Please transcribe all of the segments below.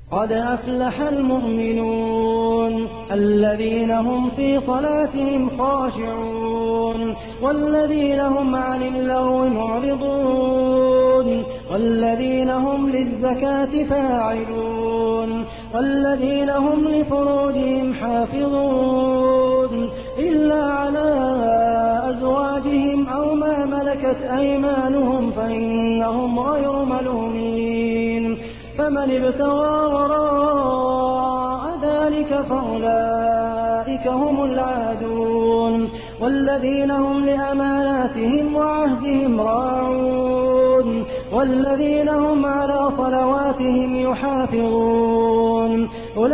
قد أفلح المؤمنون الذين هم في صلاتهم خاشعون والذين هم عن اللغو معرضون والذين هم للزكاة فاعلون والذين هم لفروجهم حافظون إلا على أزواجهم أو ما ملكت أيمانهم فإنهم غير ملومين فمن ابتغى وراء ذلك فأولئك هم العادون والذين هم لأماناتهم وعهدهم راعون والذين هم على صلواتهم يحافظون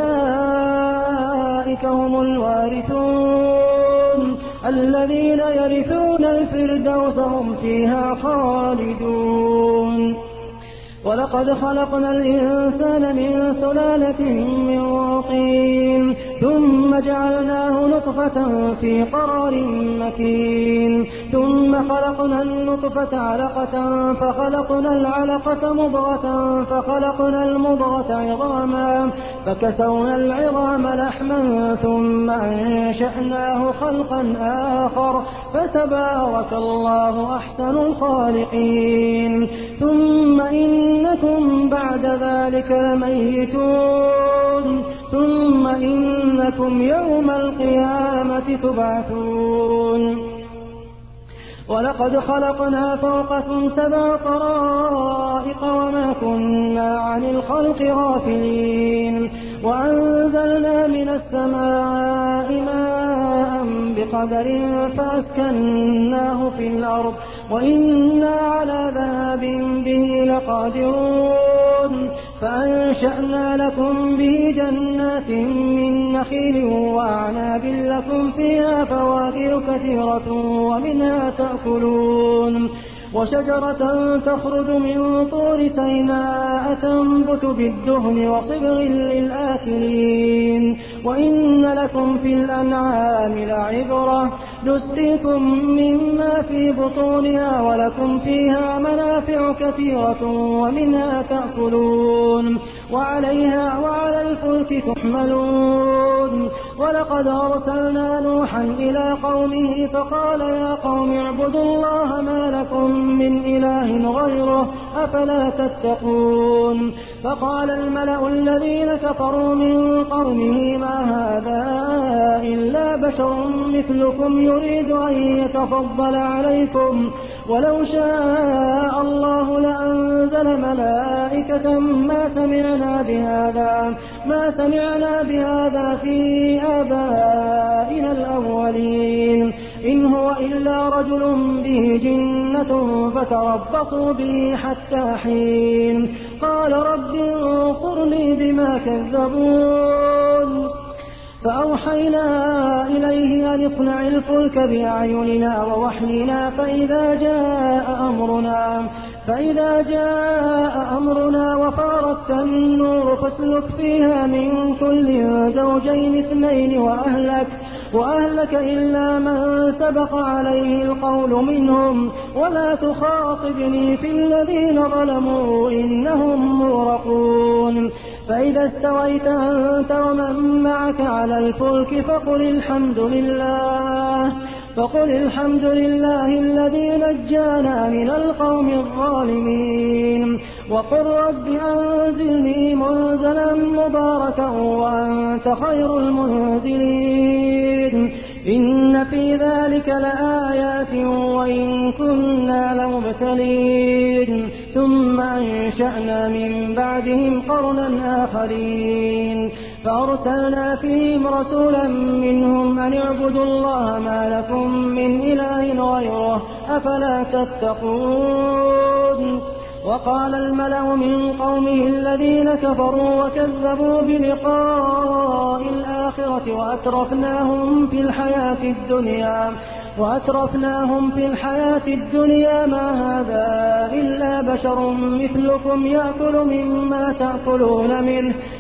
أولئك هم الوارثون الذين يرثون الفردوس هم فيها خالدون ولقد خلقنا الإنسان من سلالة من طين ثم جعلناه نطفة في قرار مكين ثم خلقنا النطفة علقة فخلقنا العلقة مضغة فخلقنا المضغة عظاما فكسونا العظام لحما ثم أنشأناه خلقا آخر فتبارك الله أحسن الخالقين ثم إنكم بعد ذلك لميتون ثم إنكم يوم القيامة تبعثون ولقد خلقنا فوقكم 7 طرائق وما كنا عن الخلق غافلين وأنزلنا من السماء ماء بقدر فأسكناه في الأرض وإنا على ذهاب به لقادرون فأنشأنا لكم به جنات من نخيل وأعناب لكم فيها فواكه كثيرة ومنها تأكلون وشجرة تخرج من طور سيناء تنبت بالدهن وصبغ للآكلين وإن لكم في الأنعام لعبرة نسقيكم مما في بطونها ولكم فيها منافع كثيرة ومنها تأكلون وعليها وعلى الفلك تحملون ولقد أرسلنا نوحا إلى قومه فقال يا قوم اعبدوا الله ما لكم من إله غيره أفلا تتقون فقال الملأ الذين كفروا من قومه ما هذا إلا بشر مثلكم يريد أن يتفضل عليكم ولو شاء الله لأنزل ملائكة ما سمعنا بهذا في آبائنا الأولين إن هو إلا رجل به جنة فتربصوا به حتى حين قال رب انصرني بما كذبون فأوحينا إليه أن اصنع الفلك بأعيننا ووحينا فإذا جاء أمرنا وفارت النور فاسلك فيها من كل زوجين 2 وأهلك إلا من سبق عليه القول منهم ولا تخاطبني في الذين ظلموا إنهم مغرقون فإذا استويت أنت ومن معك على الفلك فقل الحمد لله الذي نجانا من القوم الظالمين وقل رب أنزلني منزلا مباركا وأنت خير المنزلين إن في ذلك لآيات وإن كنا لمبتلين ثم أنشأنا من بعدهم قرنا آخرين فأرسلنا فيهم رسولا منهم أن اعبدوا الله ما لكم من إله غيره أفلا تتقون وقال الملأ من قومه الذين كفروا وكذبوا بلقاء الآخرة وأترفناهم في الحياة الدنيا ما هذا إلا بشر مثلكم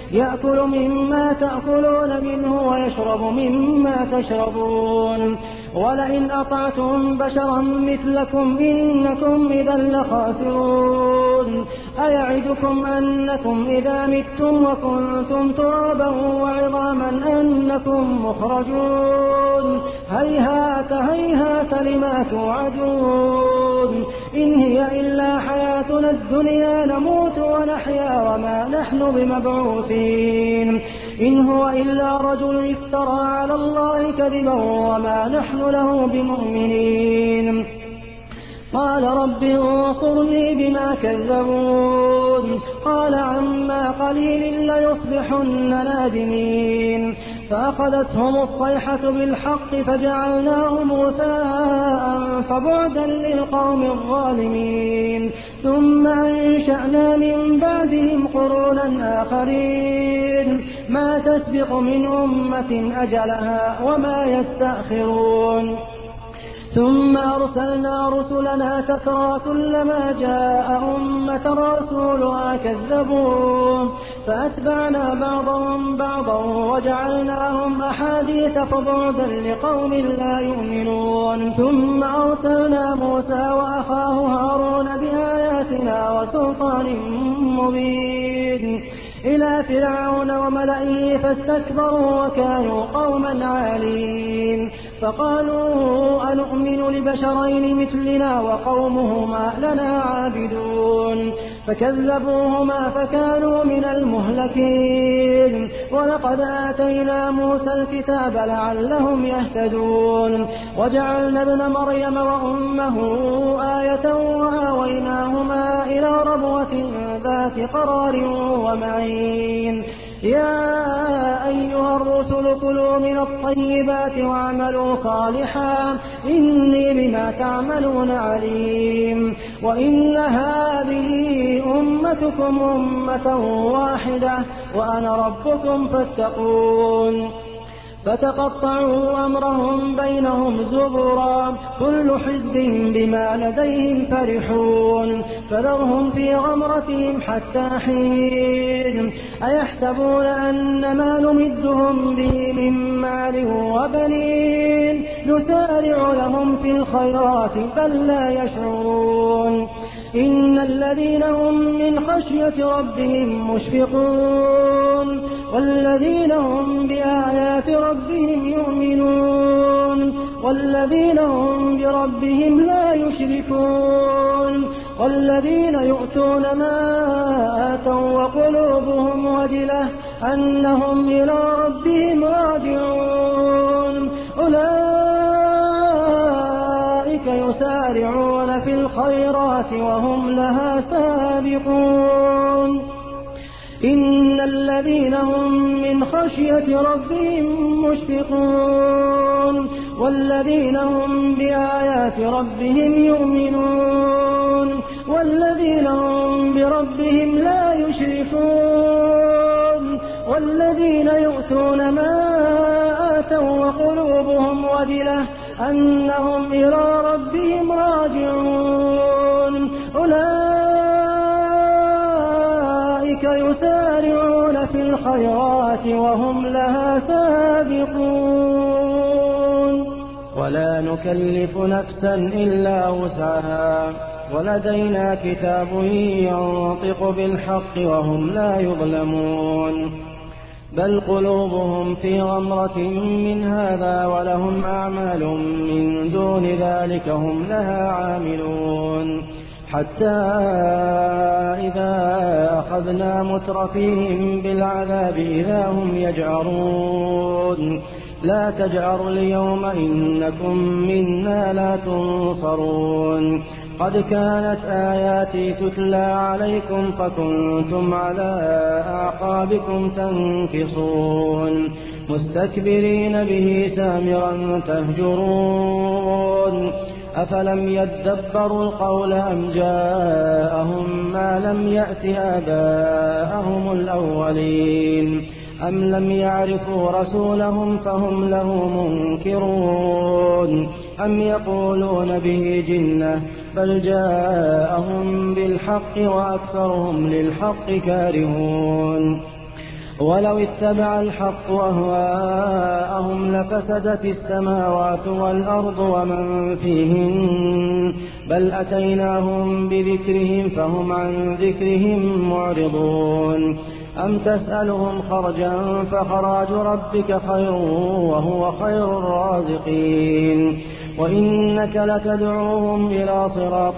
يأكل مما تأكلون منه ويشرب مما تشربون ولئن أطعتم بشرا مثلكم إنكم إذا لخاسرون أيعدكم أنكم إذا متم وكنتم ترابا وعظاما أنكم مخرجون هيهات هيهات لما توعدون إن هي إلا حياتنا الدنيا نموت ونحيا وما نحن بمبعوثين إن هو إلا رجل افترى على الله كذبا وما نحن له بمؤمنين قال رب انصرني بما كذبون قال عما قليل ليصبحن نادمين فأخذتهم الصيحة بالحق فجعلناهم غثاء فبعدا للقوم الظالمين ثم أنشأنا من بعدهم قرونا آخرين ما تسبق من أمة أجلها وما يستأخرون ثم أرسلنا رسلنا تترى كلما جاء أمة رسولها كذبوه فأتبعنا بعضهم بعضا وجعلناهم أحاديث فبعدا لقوم لا يؤمنون ثم أرسلنا موسى وأخاه هارون بآياتنا وسلطان مبين إلى فرعون وملئه فاستكبروا وكانوا قوما عالين فقالوا أنؤمن لبشرين مثلنا وقومهما لنا عابدون فكذبوهما فكانوا من المهلكين ولقد آتينا موسى الكتاب لعلهم يهتدون وجعلنا ابن مريم وأمه آية وآويناهما إلى ربوة ذات قرار ومعين يا أيها الرسل كلوا من الطيبات واعملوا صالحا إني بما تعملون عليم وإن هذه أمتكم أمة واحدة وأنا ربكم فاتقون فتقطعوا أمرهم بينهم زبرا كل حزب بما لديهم فرحون فذرهم في غمرتهم حتى حين أيحسبون أن ما نمدهم به من مال وبنين نسارع لهم في الخيرات بل لا يشعرون إن الذين هم من خشية ربهم مشفقون والذين هم بآيات ربهم يؤمنون والذين هم بربهم لا يشركون والذين يؤتون ما آتوا وقلوبهم وجلة أنهم إلى ربهم راجعون أولئك يسارعون في الخيرات وهم لها سابقون إن الذين هم من خشية ربهم مشفقون والذين هم بآيات ربهم يؤمنون والذين هم بربهم لا يشركون والذين يؤتون ما آتوا وقلوبهم وجلة أنهم إلى ربهم راجعون أولئك يسارعون في الخيرات وهم لها سابقون ولا نكلف نفسا إلا وسعها ولدينا كتاب ينطق بالحق وهم لا يظلمون بل قلوبهم في غمرة من هذا ولهم أعمال من دون ذلك هم لها عاملون حتى إذا أخذنا مترفيهم بالعذاب إذا هم يجأرون لا تجأروا اليوم إنكم منا لا تنصرون قد كانت آياتي تتلى عليكم فكنتم على أعقابكم تنكصون مستكبرين به سامرا تهجرون أفلم يدبروا القول أم جاءهم ما لم يأت آباءهم الأولين أم لم يعرفوا رسولهم فهم له منكرون أم يقولون به جنة بل جاءهم بالحق وأكثرهم للحق كارهون ولو اتبع الحق أهواءهم لفسدت السماوات والأرض ومن فيهن بل أتيناهم بذكرهم فهم عن ذكرهم معرضون أم تسألهم خرجا فخراج ربك خير وهو خير الرازقين وإنك لتدعوهم إلى صراط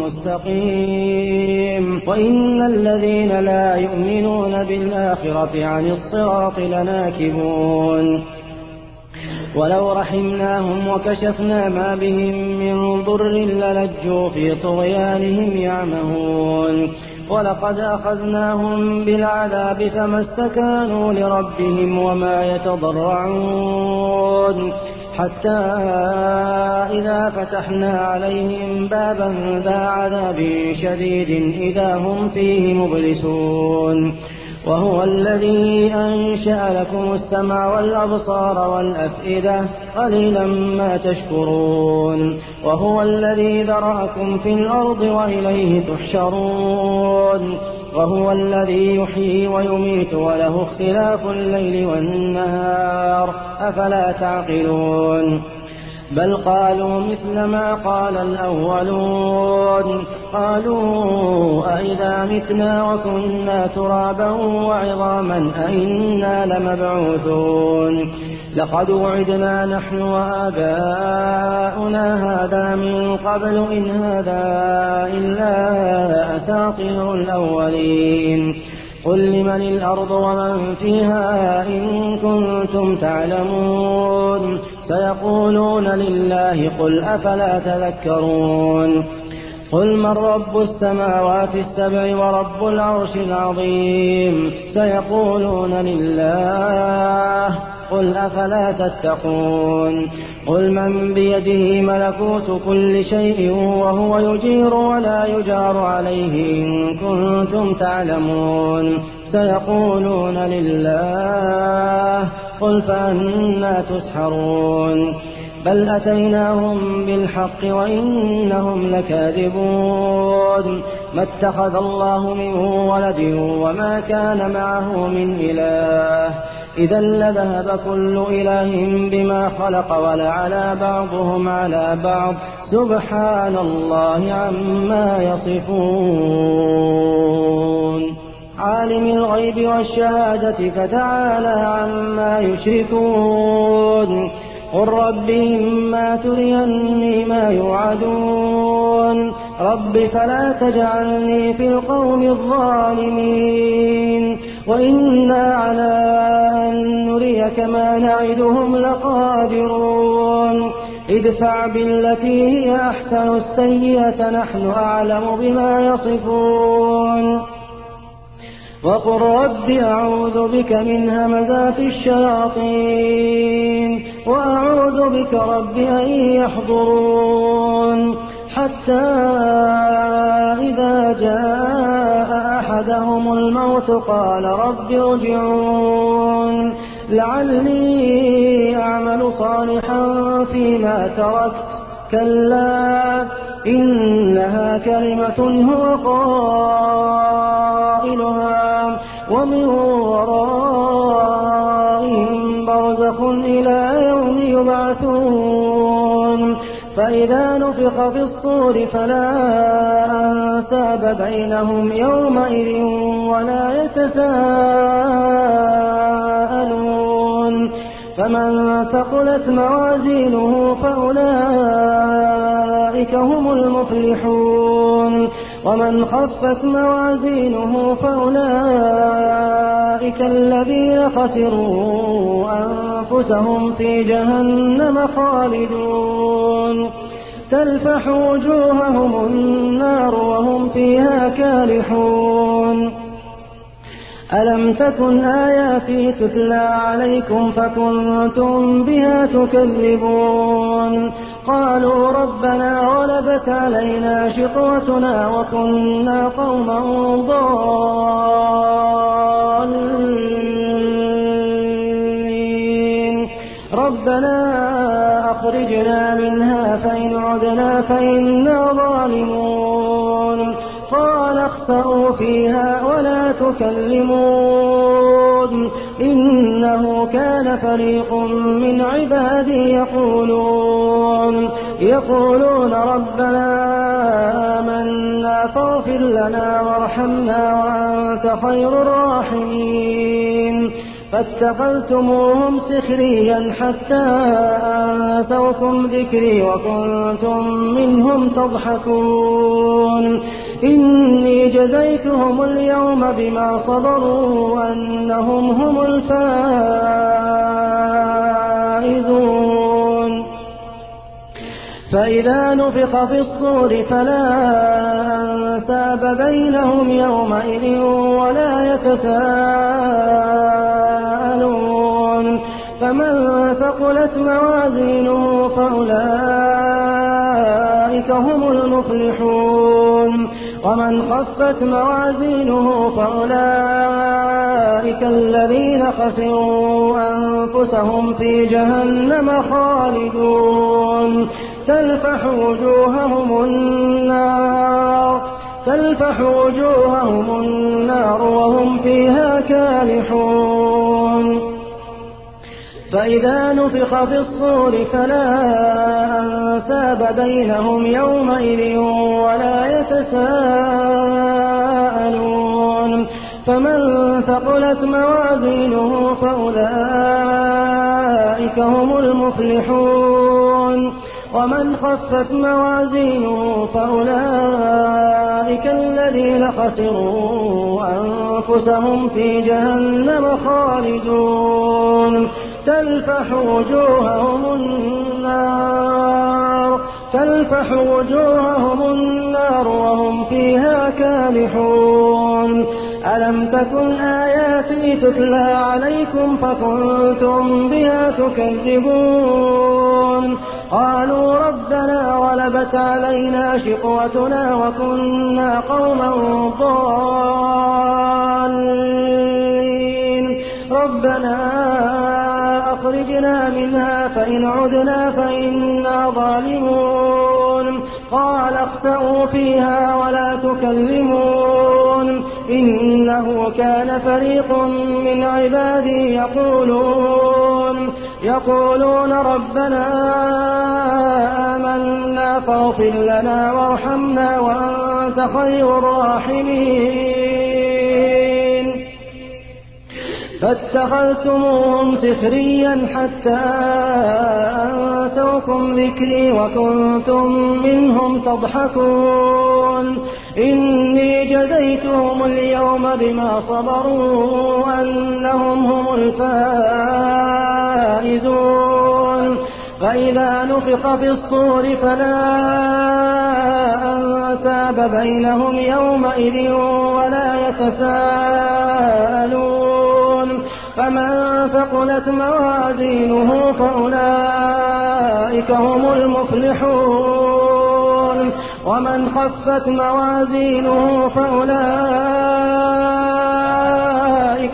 مستقيم وإن الذين لا يؤمنون بالآخرة عن الصراط لناكبون ولو رحمناهم وكشفنا ما بهم من ضر للجوا في طغيانهم يعمهون ولقد أخذناهم بالعذاب فما استكانوا لربهم وما يتضرعون حتى إذا فتحنا عليهم بابا ذا عذاب شديد إذا هم فيه مبلسون وهو الذي أنشأ لكم السمع والأبصار والأفئدة قليلا ما تشكرون وهو الذي ذرأكم في الأرض وإليه تحشرون وهو الذي يحيي ويميت وله اختلاف الليل والنهار أفلا تعقلون بل قالوا مثل ما قال الأولون قالوا أئذا متنا وكنا ترابا وعظاما أئنا لمبعوثون لقد وعدنا نحن وآباؤنا هذا من قبل إن هذا إلا أساطير الأولين قل لمن الأرض ومن فيها إن كنتم تعلمون سيقولون لله قل أفلا تذكرون قل من رب السماوات السبع ورب العرش العظيم سيقولون لله قل أفلا تتقون قل من بيده ملكوت كل شيء وهو يجير ولا يجار عليه إن كنتم تعلمون سيقولون لله قل فأنى تسحرون بل أتيناهم بالحق وإنهم لكاذبون ما اتخذ الله من ولد وما كان معه من إله إذا لذهب كل إله بما خلق ولعلى بعضهم على بعض سبحان الله عما يصفون عالم الغيب والشهادة فتعالى عما يشركون قل رب إما تريني ما يوعدون رب فلا تجعلني في القوم الظالمين وإنا على أن نريك ما نعدهم لقادرون ادفع بالتي هي أحسن السيئة نحن أعلم بما يصفون وقل رب أعوذ بك من همزات الشياطين وأعوذ بك رب أن يحضرون حتى إذا جاء أحدهم الموت قال رب ارجعون لعلي أعمل صالحا فيما تركت كلا إنها كلمة هو قائلها ومن ورائهم برزخ إلى يوم يبعثون فإذا نفخ في الصور فلا أنساب بينهم يومئذ ولا يتساءلون فمن ثقلت موازينه فأولئك هم المفلحون ومن خفت موازينه فأولئك الذين خسروا أنفسهم في جهنم خالدون تلفح وجوههم النار وهم فيها كالحون ألم تكن آياتي تتلى عليكم فكنتم بها تكذبون قالوا ربنا غلبت علينا شقوتنا وكنا قوما ضالين ربنا أخرجنا منها فإن عدنا فإنا ظالمون قال اخسئوا فيها ولا تكلمون إنه كان فريق من عبادي يقولون ربنا آمنا فاغفر لنا وارحمنا وأنت خير الراحمين فاتخذتموهم سخريا حتى أنسوكم ذكري وكنتم منهم تضحكون إني جزيتهم اليوم بما صبروا أنهم هم الفائزون فإذا نفخ في الصور فلا أنساب بينهم يومئذ ولا يتساءلون فمن ثقلت موازينه فأولئك هم المفلحون ومن خفت موازينه فأولئك الذين خسروا أنفسهم في جهنم خالدون تلفح وجوههم النار وهم فيها كالحون فإذا نفخ في الصور فلا أنساب بينهم يومئذ ولا يتساءلون فمن ثقلت موازينه فأولئك هم المفلحون ومن خفت موازينه فأولئك الذين خسروا أنفسهم في جهنم خالدون تلفح وجوههم النار وهم فيها كالحون ألم تكن آياتي تتلى عليكم فكنتم بها تكذبون قالوا ربنا غلبت علينا شقوتنا وكنا قوما ضالين ربنا أخرجنا منها فإن عدنا فإنا ظالمون قال اخسئوا فيها ولا تكلمون إنه كان فريق من عبادي يقولون ربنا آمنا فاغفر لنا وارحمنا وأنت خير الراحمين فاتخذتموهم سخريا حتى أنسوكم ذكري وكنتم منهم تضحكون إني جزيتهم اليوم بما صبروا أنهم هم الفائزون فإذا نفخ في الصور فلا أنساب بينهم يومئذ ولا يتساءلون فمن ثقلت موازينه فأولئك هم المفلحون ومن خفت موازينه فأولئك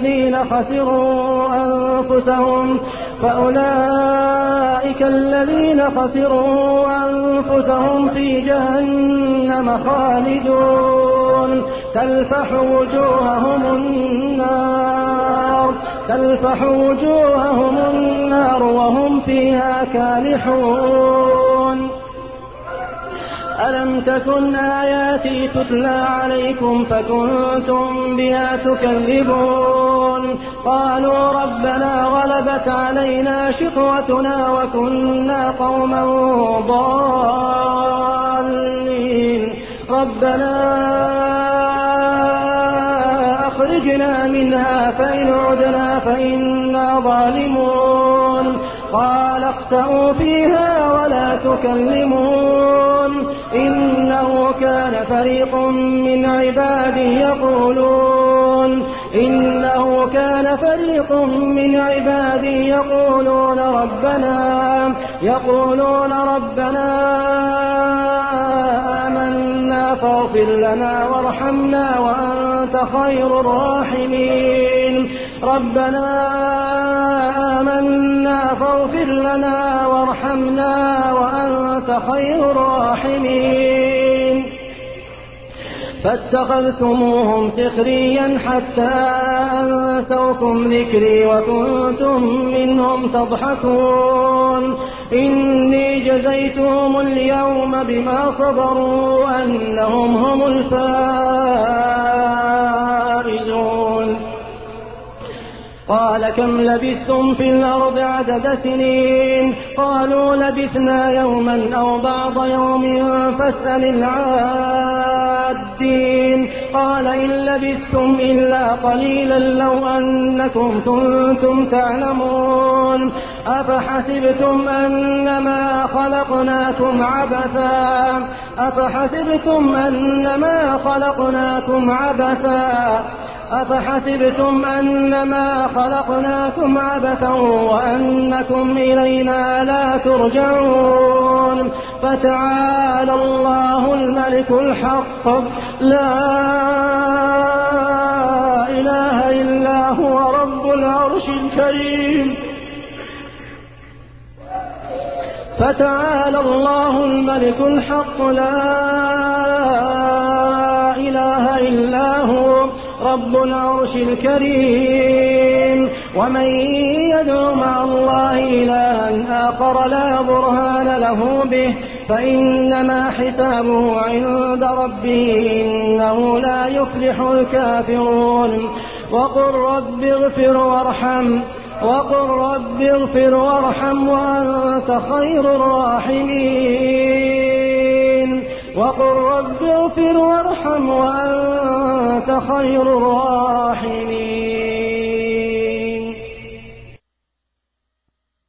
الذين خسروا أنفسهم في جهنم خالدون تلفح وجوههم النار وهم فيها كالحون ألم تكن آياتي تتلى عليكم فكنتم بها تكذبون قالوا ربنا غلبت علينا شقوتنا وكنا قوما ضالين ربنا أخرجنا منها فإن عدنا فإنا ظالمون قال اخسئوا فيها ولا تكلمون إنه كان فريق من عبادي يقولون ربنا آمنا فاغفر لنا وارحمنا وأنت خير الراحمين ربنا آمنا فاغفر لنا وارحمنا وأنت خير الراحمين فاتخذتموهم سخريا حتى أنسوكم ذكري وكنتم منهم تضحكون إني جزيتهم اليوم بما صبروا أنهم هم الفائزون قال كم لبثتم في الأرض عدد سنين قالوا لبثنا يوما أو بعض يوم فاسأل العادين قال إن لبثتم إلا قليلا لو أنكم كنتم تعلمون أفحسبتم أنما خلقناكم عبثا وأنكم إلينا لا ترجعون فتعالى الله الملك الحق لا إله إلا هو رب العرش الكريم فتعالى الله الملك الحق لا إله إلا هو رب العرش الكريم ومن يدع مع الله إلها آخر لا برهان له به فإنما حسابه عند ربه إنه لا يفلح الكافرون وقل رب اغفر وارحم وأنت خير الراحمين